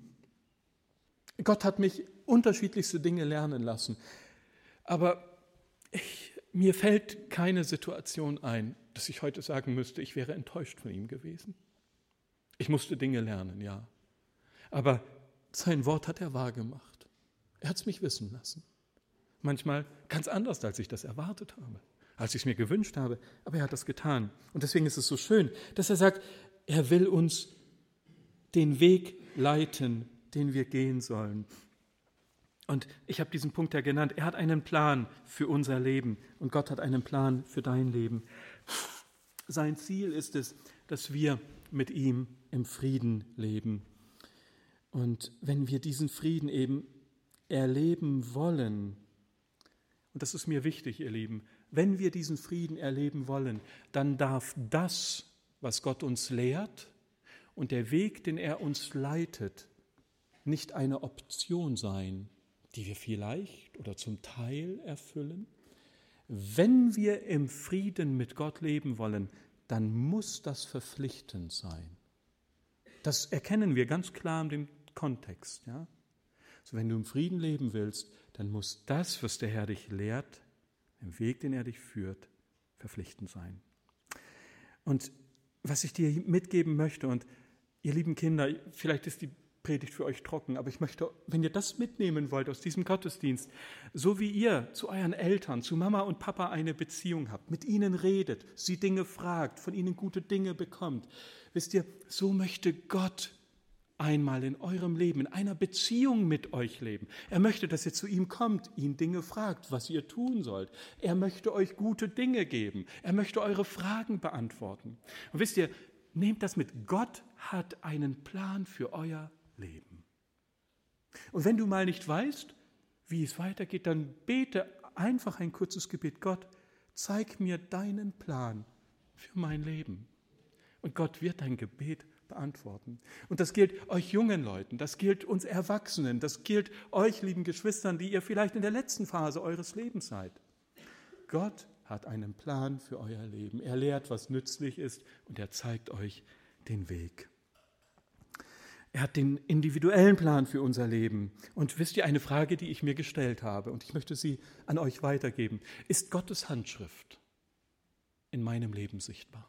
Gott hat mich unterschiedlichste Dinge lernen lassen. Aber ich, mir fällt keine Situation ein, dass ich heute sagen müsste, ich wäre enttäuscht von ihm gewesen. Ich musste Dinge lernen, ja. Aber sein Wort hat er wahr gemacht. Er hat es mich wissen lassen. Manchmal ganz anders, als ich das erwartet habe, als ich es mir gewünscht habe. Aber er hat das getan. Und deswegen ist es so schön, dass er sagt, er will uns den Weg leiten, den wir gehen sollen. Und ich habe diesen Punkt ja genannt. Er hat einen Plan für unser Leben. Und Gott hat einen Plan für dein Leben. Sein Ziel ist es, dass wir mit ihm im Frieden leben. Und wenn wir diesen Frieden eben erleben wollen, und das ist mir wichtig, ihr Lieben, wenn wir diesen Frieden erleben wollen, dann darf das, was Gott uns lehrt und der Weg, den er uns leitet, nicht eine Option sein, die wir vielleicht oder zum Teil erfüllen. Wenn wir im Frieden mit Gott leben wollen, dann muss das verpflichtend sein. Das erkennen wir ganz klar in dem Kontext. Ja? Also wenn du im Frieden leben willst, dann muss das, was der Herr dich lehrt, im Weg, den er dich führt, verpflichtend sein. Und was ich dir mitgeben möchte, und ihr lieben Kinder, vielleicht ist die Predigt für euch trocken, aber ich möchte, wenn ihr das mitnehmen wollt aus diesem Gottesdienst, so wie ihr zu euren Eltern, zu Mama und Papa eine Beziehung habt, mit ihnen redet, sie Dinge fragt, von ihnen gute Dinge bekommt, wisst ihr, so möchte Gott einmal in eurem Leben, in einer Beziehung mit euch leben. Er möchte, dass ihr zu ihm kommt, ihn Dinge fragt, was ihr tun sollt. Er möchte euch gute Dinge geben. Er möchte eure Fragen beantworten. Und wisst ihr, nehmt das mit. Gott hat einen Plan für euer Leben. Und wenn du mal nicht weißt, wie es weitergeht, dann bete einfach ein kurzes Gebet. Gott, zeig mir deinen Plan für mein Leben. Und Gott wird dein Gebet beantworten. Und das gilt euch jungen Leuten, das gilt uns Erwachsenen, das gilt euch, lieben Geschwistern, die ihr vielleicht in der letzten Phase eures Lebens seid. Gott hat einen Plan für euer Leben. Er lehrt, was nützlich ist, und er zeigt euch den Weg. Er hat den individuellen Plan für unser Leben. Und wisst ihr, eine Frage, die ich mir gestellt habe, und ich möchte sie an euch weitergeben: Ist Gottes Handschrift in meinem Leben sichtbar?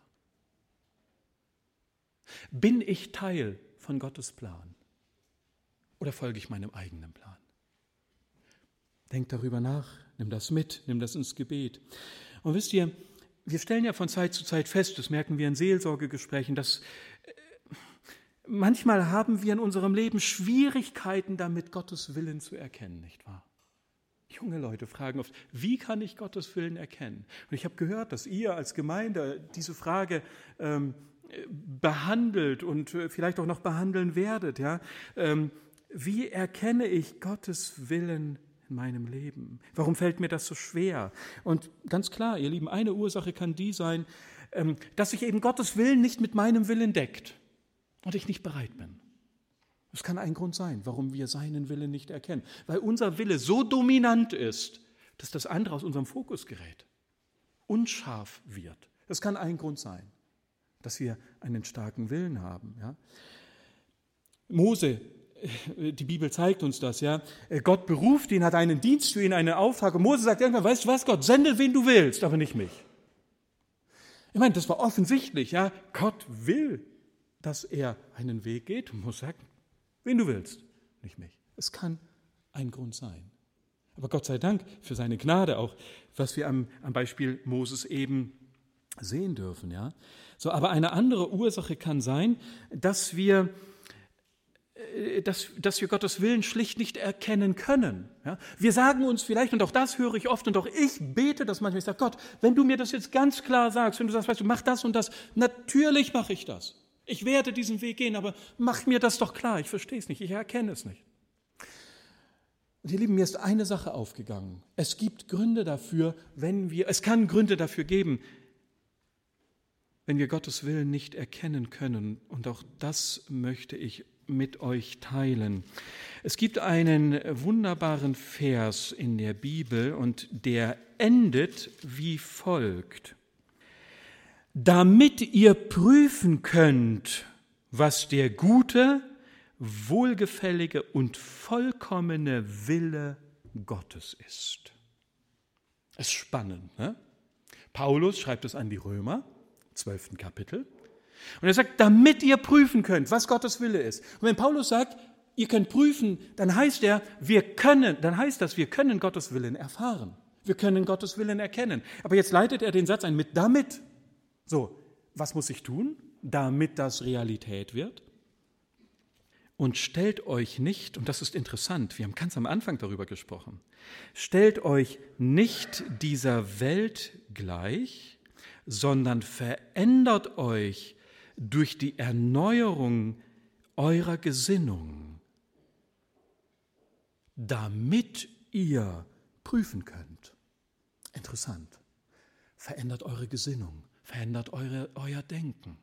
Bin ich Teil von Gottes Plan oder folge ich meinem eigenen Plan? Denk darüber nach, nimm das mit, nimm das ins Gebet. Und wisst ihr, wir stellen ja von Zeit zu Zeit fest, das merken wir in Seelsorgegesprächen, dass manchmal haben wir in unserem Leben Schwierigkeiten damit, Gottes Willen zu erkennen, nicht wahr? Junge Leute fragen oft, wie kann ich Gottes Willen erkennen? Und ich habe gehört, dass ihr als Gemeinde diese Frage ähm, behandelt und vielleicht auch noch behandeln werdet. Ja? Ähm, wie erkenne ich Gottes Willen in meinem Leben? Warum fällt mir das so schwer? Und ganz klar, ihr Lieben, eine Ursache kann die sein, ähm, dass sich eben Gottes Willen nicht mit meinem Willen deckt und ich nicht bereit bin. Das kann ein Grund sein, warum wir seinen Willen nicht erkennen. Weil unser Wille so dominant ist, dass das andere aus unserem Fokus gerät, unscharf wird. Das kann ein Grund sein, dass wir einen starken Willen haben. Ja. Mose, die Bibel zeigt uns das, ja. Gott beruft ihn, hat einen Dienst für ihn, einen Auftrag. Und Mose sagt irgendwann, weißt du was, Gott, sende, wen du willst, aber nicht mich. Ich meine, das war offensichtlich, ja. Gott will, dass er einen Weg geht und muss sagen, wen du willst, nicht mich. Es kann ein Grund sein. Aber Gott sei Dank für seine Gnade auch, was wir am, am Beispiel Moses eben sehen dürfen. Ja? So, aber eine andere Ursache kann sein, dass wir, dass, dass wir Gottes Willen schlicht nicht erkennen können. Ja? Wir sagen uns vielleicht, und auch das höre ich oft, und auch ich bete das manchmal, ich sage, Gott, wenn du mir das jetzt ganz klar sagst, wenn du sagst, weißt du, mach das und das, natürlich mache ich das. Ich werde diesen Weg gehen, aber mach mir das doch klar. Ich verstehe es nicht, ich erkenne es nicht. Und ihr Lieben, mir ist eine Sache aufgegangen. Es gibt Gründe dafür, wenn wir, es kann Gründe dafür geben, wenn wir Gottes Willen nicht erkennen können. Und auch das möchte ich mit euch teilen. Es gibt einen wunderbaren Vers in der Bibel und der endet wie folgt. Damit ihr prüfen könnt, was der gute, wohlgefällige und vollkommene Wille Gottes ist. Das ist spannend, ne? Paulus schreibt es an die Römer, zwölften Kapitel. Und er sagt, damit ihr prüfen könnt, was Gottes Wille ist. Und wenn Paulus sagt, ihr könnt prüfen, dann heißt er, wir können, dann heißt das, wir können Gottes Willen erfahren. Wir können Gottes Willen erkennen. Aber jetzt leitet er den Satz ein mit damit. So, was muss ich tun, damit das Realität wird? Und stellt euch nicht, und das ist interessant, wir haben ganz am Anfang darüber gesprochen, stellt euch nicht dieser Welt gleich, sondern verändert euch durch die Erneuerung eurer Gesinnung, damit ihr prüfen könnt. Interessant. Verändert eure Gesinnung, verändert eure, euer Denken.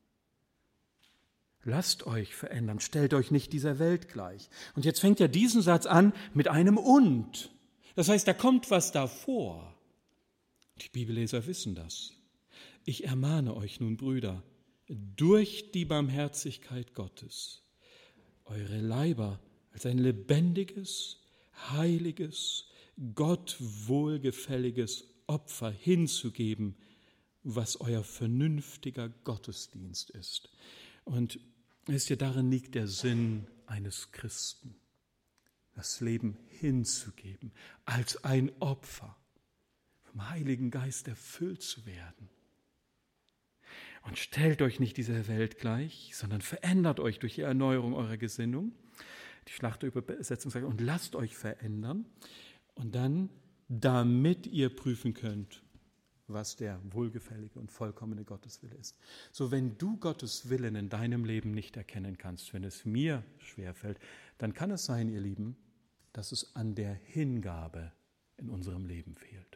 Lasst euch verändern, stellt euch nicht dieser Welt gleich. Und jetzt fängt er diesen Satz an mit einem Und. Das heißt, da kommt was davor. Die Bibelleser wissen das. Ich ermahne euch nun, Brüder, durch die Barmherzigkeit Gottes, eure Leiber als ein lebendiges, heiliges, Gott wohlgefälliges Opfer hinzugeben, was euer vernünftiger Gottesdienst ist. Und wisst ihr, darin liegt der Sinn eines Christen, das Leben hinzugeben, als ein Opfer, vom Heiligen Geist erfüllt zu werden. Und stellt euch nicht dieser Welt gleich, sondern verändert euch durch die Erneuerung eurer Gesinnung. Die Schlachterübersetzung sagt, und lasst euch verändern. Und dann, damit ihr prüfen könnt, was der wohlgefällige und vollkommene Gotteswille ist. So, wenn du Gottes Willen in deinem Leben nicht erkennen kannst, wenn es mir schwerfällt, dann kann es sein, ihr Lieben, dass es an der Hingabe in unserem Leben fehlt.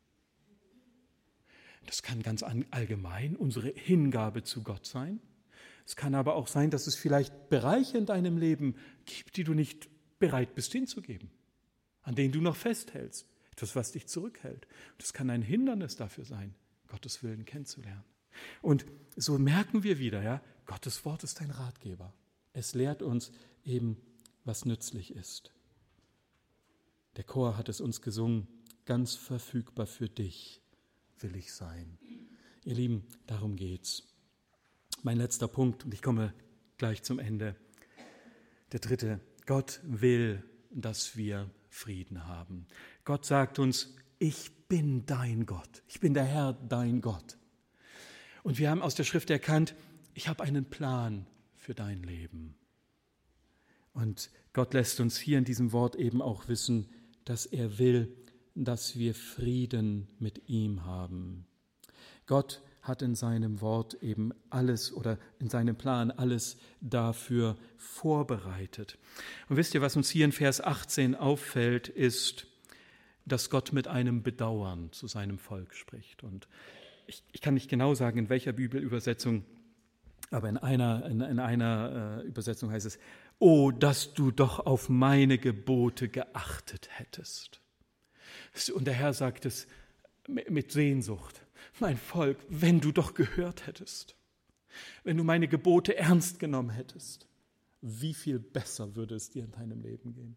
Das kann ganz allgemein unsere Hingabe zu Gott sein. Es kann aber auch sein, dass es vielleicht Bereiche in deinem Leben gibt, die du nicht bereit bist hinzugeben, an denen du noch festhältst. Etwas, was dich zurückhält. Das kann ein Hindernis dafür sein, Gottes Willen kennenzulernen. Und so merken wir wieder, ja, Gottes Wort ist ein Ratgeber. Es lehrt uns eben, was nützlich ist. Der Chor hat es uns gesungen, ganz verfügbar für dich will ich sein. Ihr Lieben, darum geht's. Mein letzter Punkt, und ich komme gleich zum Ende. Der dritte, Gott will, dass wir Frieden haben. Gott sagt uns, ich bin dein Gott. Ich bin der Herr, dein Gott. Und wir haben aus der Schrift erkannt, ich habe einen Plan für dein Leben. Und Gott lässt uns hier in diesem Wort eben auch wissen, dass er will, dass wir Frieden mit ihm haben. Gott hat in seinem Wort eben alles oder in seinem Plan alles dafür vorbereitet. Und wisst ihr, was uns hier in Vers achtzehn auffällt, ist, dass Gott mit einem Bedauern zu seinem Volk spricht. Und ich, ich kann nicht genau sagen, in welcher Bibelübersetzung, aber in einer, in, in einer äh, Übersetzung heißt es, oh, dass du doch auf meine Gebote geachtet hättest. Und der Herr sagt es mit Sehnsucht. Mein Volk, wenn du doch gehört hättest, wenn du meine Gebote ernst genommen hättest, wie viel besser würde es dir in deinem Leben gehen?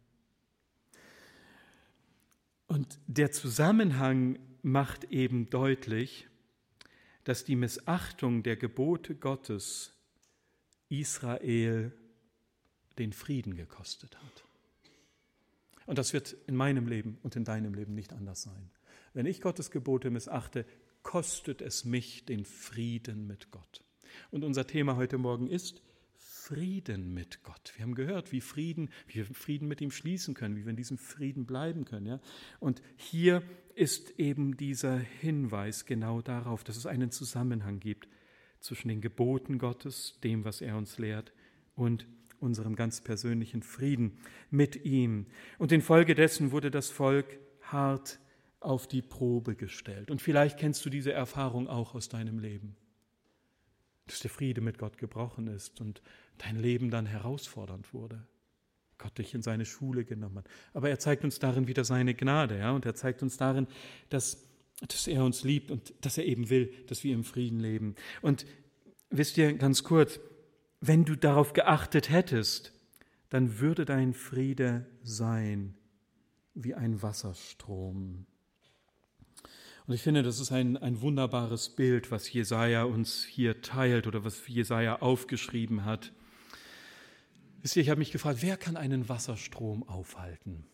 Und der Zusammenhang macht eben deutlich, dass die Missachtung der Gebote Gottes Israel den Frieden gekostet hat. Und das wird in meinem Leben und in deinem Leben nicht anders sein. Wenn ich Gottes Gebote missachte, kostet es mich den Frieden mit Gott. Und unser Thema heute Morgen ist Frieden mit Gott. Wir haben gehört, wie Frieden, wie wir Frieden mit ihm schließen können, wie wir in diesem Frieden bleiben können. Ja? Und hier ist eben dieser Hinweis genau darauf, dass es einen Zusammenhang gibt zwischen den Geboten Gottes, dem, was er uns lehrt, und unserem ganz persönlichen Frieden mit ihm. Und infolgedessen wurde das Volk hart auf die Probe gestellt. Und vielleicht kennst du diese Erfahrung auch aus deinem Leben, dass der Friede mit Gott gebrochen ist und dein Leben dann herausfordernd wurde. Gott dich in seine Schule genommen hat. Aber er zeigt uns darin wieder seine Gnade, ja, und er zeigt uns darin, dass, dass er uns liebt und dass er eben will, dass wir im Frieden leben. Und wisst ihr, ganz kurz, wenn du darauf geachtet hättest, dann würde dein Friede sein wie ein Wasserstrom. Und ich finde, das ist ein, ein wunderbares Bild, was Jesaja uns hier teilt oder was Jesaja aufgeschrieben hat. Wisst ihr, ich habe mich gefragt, wer kann einen Wasserstrom aufhalten?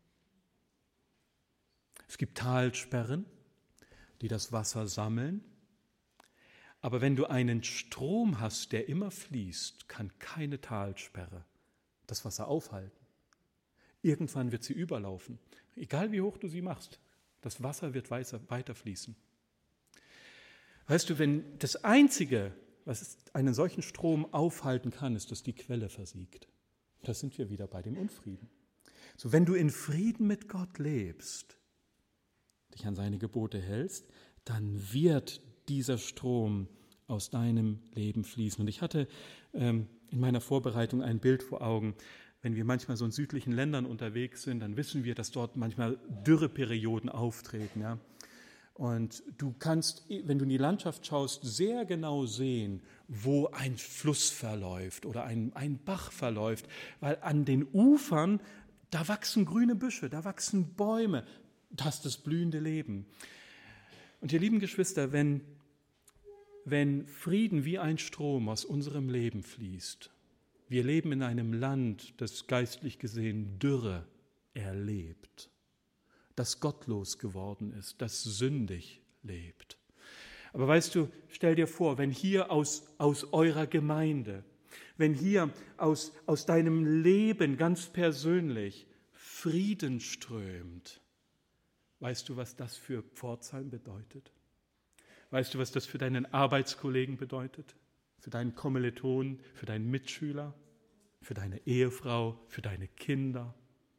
Es gibt Talsperren, die das Wasser sammeln. Aber wenn du einen Strom hast, der immer fließt, kann keine Talsperre das Wasser aufhalten. Irgendwann wird sie überlaufen, egal wie hoch du sie machst. Das Wasser wird weiter fließen. Weißt du, wenn das Einzige, was einen solchen Strom aufhalten kann, ist, dass die Quelle versiegt. Da sind wir wieder bei dem Unfrieden. So, wenn du in Frieden mit Gott lebst, dich an seine Gebote hältst, dann wird dieser Strom aus deinem Leben fließen. Und ich hatte ähm, in meiner Vorbereitung ein Bild vor Augen. Wenn wir manchmal so in südlichen Ländern unterwegs sind, dann wissen wir, dass dort manchmal Dürreperioden auftreten. Ja? Und du kannst, wenn du in die Landschaft schaust, sehr genau sehen, wo ein Fluss verläuft oder ein, ein Bach verläuft, weil an den Ufern, da wachsen grüne Büsche, da wachsen Bäume, das ist das blühende Leben. Und ihr lieben Geschwister, wenn, wenn Frieden wie ein Strom aus unserem Leben fließt, wir leben in einem Land, das geistlich gesehen Dürre erlebt, das gottlos geworden ist, das sündig lebt. Aber weißt du, stell dir vor, wenn hier aus, aus eurer Gemeinde, wenn hier aus, aus deinem Leben ganz persönlich Frieden strömt, weißt du, was das für Pforzheim bedeutet? Weißt du, was das für deinen Arbeitskollegen bedeutet? Für deinen Kommilitonen, für deinen Mitschüler, für deine Ehefrau, für deine Kinder?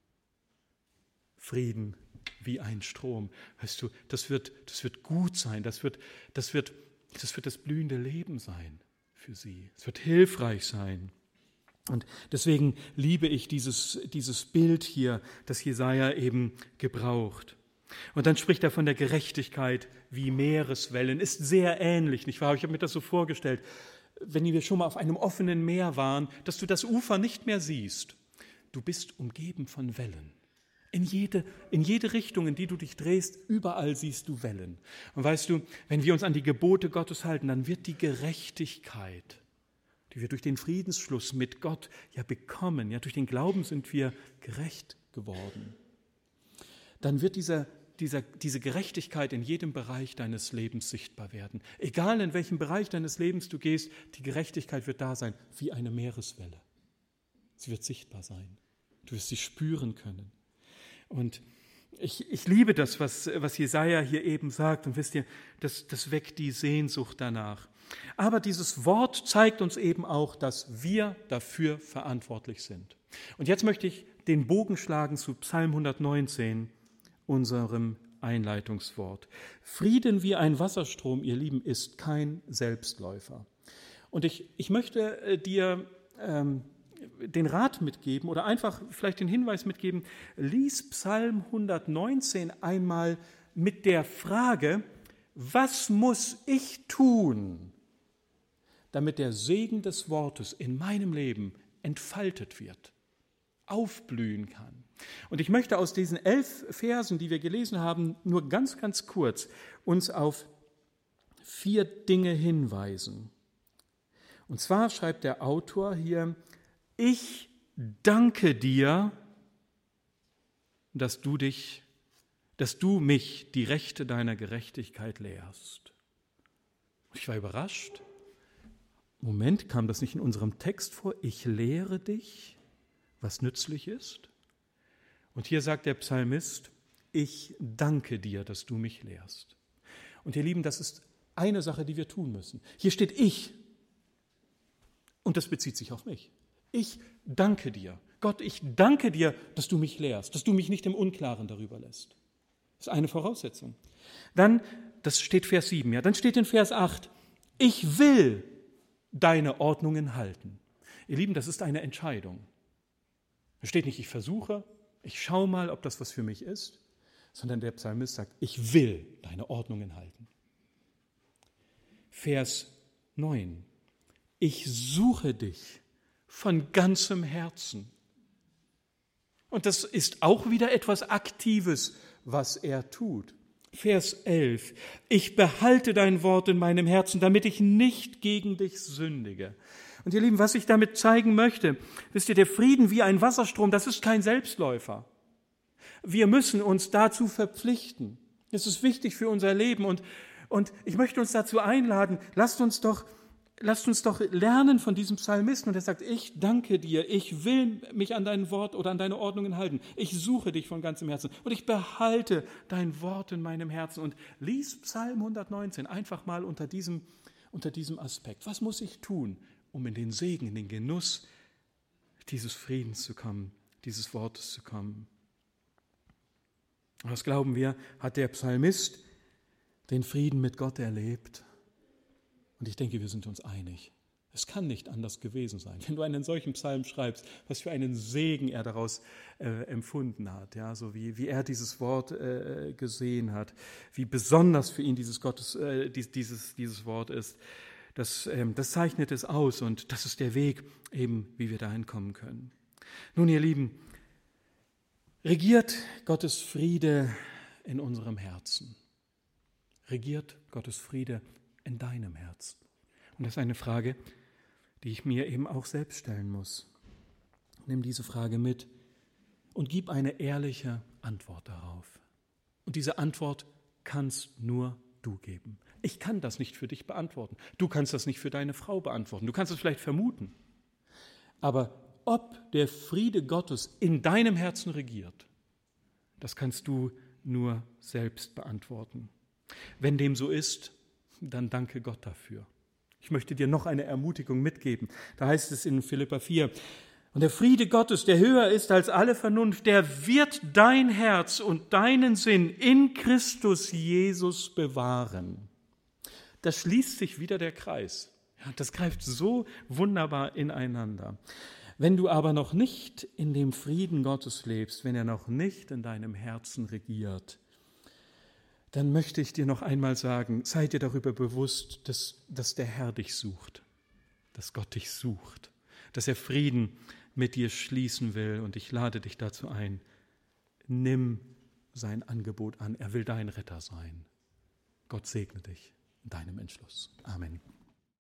Frieden wie ein Strom. Weißt du, das wird, das wird gut sein, das wird, das wird, das wird das blühende Leben sein für sie. Es wird hilfreich sein. Und deswegen liebe ich dieses, dieses Bild hier, das Jesaja eben gebraucht. Und dann spricht er von der Gerechtigkeit wie Meereswellen. Ist sehr ähnlich, nicht wahr? Ich habe mir das so vorgestellt, wenn wir schon mal auf einem offenen Meer waren, dass du das Ufer nicht mehr siehst. Du bist umgeben von Wellen. In jede, in jede Richtung, in die du dich drehst, überall siehst du Wellen. Und weißt du, wenn wir uns an die Gebote Gottes halten, dann wird die Gerechtigkeit, die wir durch den Friedensschluss mit Gott ja bekommen, ja durch den Glauben sind wir gerecht geworden, dann wird dieser Dieser, diese Gerechtigkeit in jedem Bereich deines Lebens sichtbar werden. Egal in welchem Bereich deines Lebens du gehst, die Gerechtigkeit wird da sein, wie eine Meereswelle. Sie wird sichtbar sein. Du wirst sie spüren können. Und ich, ich liebe das, was, was Jesaja hier eben sagt. Und wisst ihr, das, das weckt die Sehnsucht danach. Aber dieses Wort zeigt uns eben auch, dass wir dafür verantwortlich sind. Und jetzt möchte ich den Bogen schlagen zu Psalm hundertneunzehn, unserem Einleitungswort. Frieden wie ein Wasserstrom, ihr Lieben, ist kein Selbstläufer. Und ich, ich möchte äh, dir ähm, den Rat mitgeben oder einfach vielleicht den Hinweis mitgeben, lies Psalm hundertneunzehn einmal mit der Frage, was muss ich tun, damit der Segen des Wortes in meinem Leben entfaltet wird, aufblühen kann. Und ich möchte aus diesen elf Versen, die wir gelesen haben, nur ganz, ganz kurz uns auf vier Dinge hinweisen. Und zwar schreibt der Autor hier, ich danke dir, dass du dich, dass du mich die Rechte deiner Gerechtigkeit lehrst. Ich war überrascht. Moment, kam das nicht in unserem Text vor? Ich lehre dich, was nützlich ist. Und hier sagt der Psalmist, ich danke dir, dass du mich lehrst. Und ihr Lieben, das ist eine Sache, die wir tun müssen. Hier steht ich. Und das bezieht sich auf mich. Ich danke dir. Gott, ich danke dir, dass du mich lehrst, dass du mich nicht im Unklaren darüber lässt. Das ist eine Voraussetzung. Dann, das steht Vers sieben, ja, dann steht in Vers acht, ich will deine Ordnungen halten. Ihr Lieben, das ist eine Entscheidung. Da steht nicht, ich versuche, ich schaue mal, ob das was für mich ist, sondern der Psalmist sagt, ich will deine Ordnungen halten. Vers neun, ich suche dich von ganzem Herzen. Und das ist auch wieder etwas Aktives, was er tut. Vers elf, ich behalte dein Wort in meinem Herzen, damit ich nicht gegen dich sündige. Und ihr Lieben, was ich damit zeigen möchte, wisst ihr, der Frieden wie ein Wasserstrom, das ist kein Selbstläufer. Wir müssen uns dazu verpflichten. Es ist wichtig für unser Leben und, und ich möchte uns dazu einladen, lasst uns doch Lasst uns doch lernen von diesem Psalmisten. Und er sagt, ich danke dir, ich will mich an dein Wort oder an deine Ordnungen halten. Ich suche dich von ganzem Herzen und ich behalte dein Wort in meinem Herzen. Und lies Psalm hundertneunzehn einfach mal unter diesem, unter diesem Aspekt. Was muss ich tun, um in den Segen, in den Genuss dieses Friedens zu kommen, dieses Wortes zu kommen? Was glauben wir, hat der Psalmist den Frieden mit Gott erlebt? Und ich denke, wir sind uns einig. Es kann nicht anders gewesen sein. Wenn du einen solchen Psalm schreibst, was für einen Segen er daraus äh, empfunden hat, ja, so wie, wie er dieses Wort äh, gesehen hat, wie besonders für ihn dieses, Gottes, äh, dies, dieses, dieses Wort ist, das, ähm, das zeichnet es aus und das ist der Weg, eben, wie wir dahin kommen können. Nun, ihr Lieben, regiert Gottes Friede in unserem Herzen. Regiert Gottes Friede in deinem Herzen? Und das ist eine Frage, die ich mir eben auch selbst stellen muss. Nimm diese Frage mit und gib eine ehrliche Antwort darauf. Und diese Antwort kannst nur du geben. Ich kann das nicht für dich beantworten. Du kannst das nicht für deine Frau beantworten. Du kannst es vielleicht vermuten. Aber ob der Friede Gottes in deinem Herzen regiert, das kannst du nur selbst beantworten. Wenn dem so ist, dann danke Gott dafür. Ich möchte dir noch eine Ermutigung mitgeben. Da heißt es in Philipper vier, und der Friede Gottes, der höher ist als alle Vernunft, der wird dein Herz und deinen Sinn in Christus Jesus bewahren. Da schließt sich wieder der Kreis. Ja, das greift so wunderbar ineinander. Wenn du aber noch nicht in dem Frieden Gottes lebst, wenn er noch nicht in deinem Herzen regiert, dann möchte ich dir noch einmal sagen, sei dir darüber bewusst, dass, dass der Herr dich sucht, dass Gott dich sucht, dass er Frieden mit dir schließen will. Und ich lade dich dazu ein, nimm sein Angebot an. Er will dein Retter sein. Gott segne dich in deinem Entschluss. Amen.